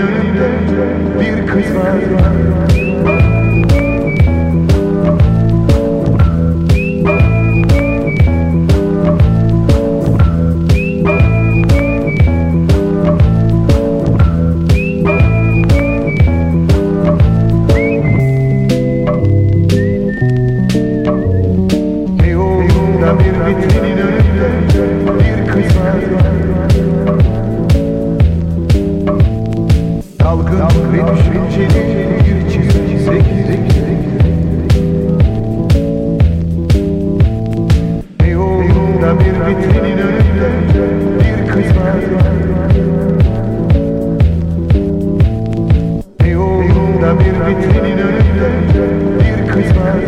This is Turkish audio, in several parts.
önünde bir kız var. Bir vitrinin önünde bir kız var. Dalgın ve düşünceli bir çizgi. Yolunda bir vitrinin önünde bir kız var. Yolunda bir vitrinin önünde bir kız var.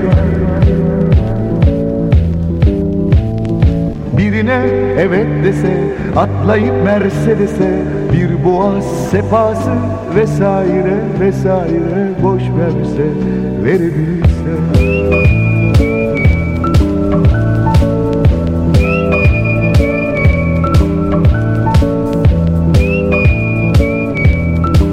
Birine evet dese, atlayıp Mercedes'e, bir boğaz sefası vesaire vesaire boş verse, verebilse.